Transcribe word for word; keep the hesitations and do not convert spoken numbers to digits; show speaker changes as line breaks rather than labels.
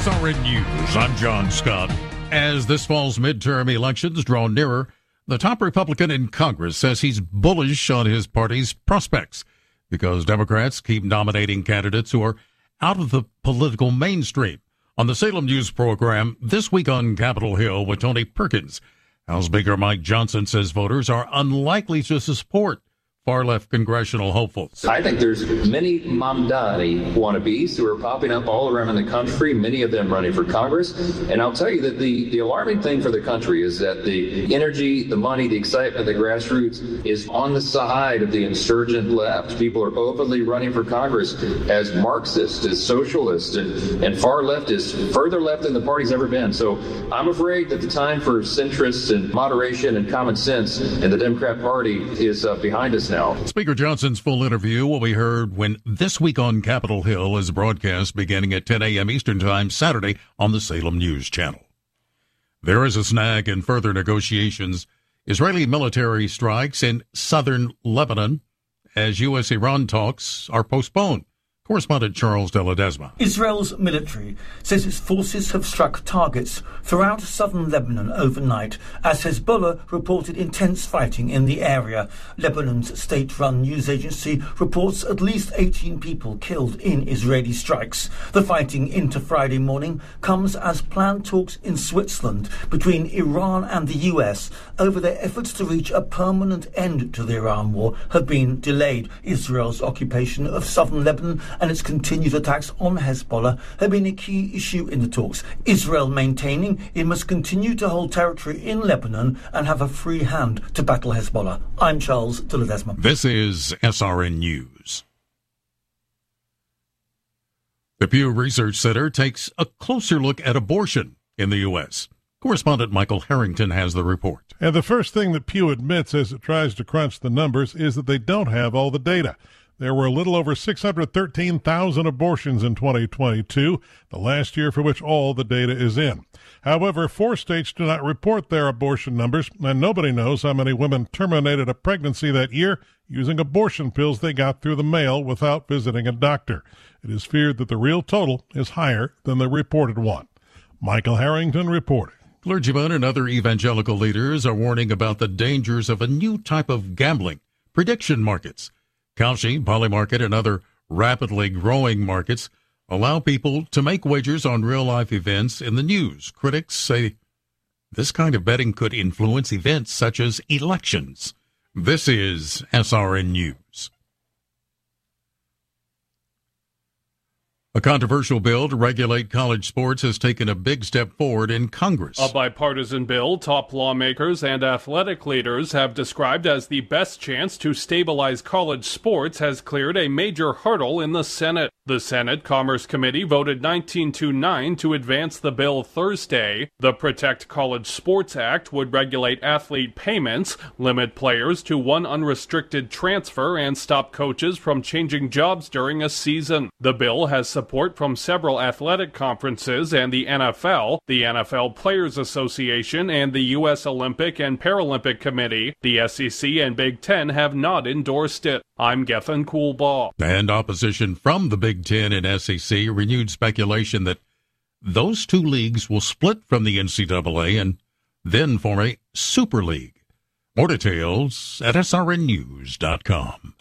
R N News, I'm John Scott. As this fall's midterm elections draw nearer, the top Republican in Congress says he's bullish on his party's prospects because Democrats keep nominating candidates who are out of the political mainstream. On the Salem News program, This Week on Capitol Hill with Tony Perkins, House Speaker Mike Johnson says voters are unlikely to support far-left congressional hopefuls.
I think there's many Mamdani wannabes who are popping up all around the country, many of them running for Congress. And I'll tell you that the, the alarming thing for the country is that the energy, the money, the excitement, the grassroots is on the side of the insurgent left. People are openly running for Congress as Marxists, as socialists, and, and far left is further left than the party's ever been. So I'm afraid that the time for centrists and moderation and common sense in the Democrat Party is uh, behind us now.
Speaker Johnson's full interview will be heard when This Week on Capitol Hill is broadcast beginning at ten a.m. Eastern Time Saturday on the Salem News Channel. There is a snag in further negotiations. Israeli military strikes in southern Lebanon as U S Iran talks are postponed. Correspondent Charles De La Desma.
Israel's military says its forces have struck targets throughout southern Lebanon overnight as Hezbollah reported intense fighting in the area. Lebanon's state-run news agency reports at least eighteen people killed in Israeli strikes. The fighting into Friday morning comes as planned talks in Switzerland between Iran and the U S over their efforts to reach a permanent end to the Iran war have been delayed. Israel's occupation of southern Lebanon and its continued attacks on Hezbollah have been a key issue in the talks. Israel maintaining it must continue to hold territory in Lebanon and have a free hand to battle Hezbollah. I'm Charles De La Desma.
This is S R N News. The Pew Research Center takes a closer look at abortion in the U S. Correspondent Michael Harrington has the report.
And the first thing that Pew admits as it tries to crunch the numbers is that they don't have all the data. There were a little over six hundred thirteen thousand abortions in twenty twenty-two, the last year for which all the data is in. However, four states do not report their abortion numbers, and nobody knows how many women terminated a pregnancy that year using abortion pills they got through the mail without visiting a doctor. It is feared that the real total is higher than the reported one. Michael Harrington reporting.
Clergymen and other evangelical leaders are warning about the dangers of a new type of gambling, prediction markets. Kalshi, Polymarket, and other rapidly growing markets allow people to make wagers on real-life events in the news. Critics say this kind of betting could influence events such as elections. This is S R N News. A controversial bill to regulate college sports has taken a big step forward in Congress.
A bipartisan bill top lawmakers and athletic leaders have described as the best chance to stabilize college sports has cleared a major hurdle in the Senate. The Senate Commerce Committee voted nineteen to nine to advance the bill Thursday. The Protect College Sports Act would regulate athlete payments, limit players to one unrestricted transfer, and stop coaches from changing jobs during a season. The bill has support from several athletic conferences and the N F L, the N F L Players Association, and the U S Olympic and Paralympic Committee. The S E C and Big Ten have not endorsed it. I'm Gethin Coolbaugh.
And opposition from the Big Ten and S E C renewed speculation that those two leagues will split from the N C double A and then form a super league. More details at S R N news dot com.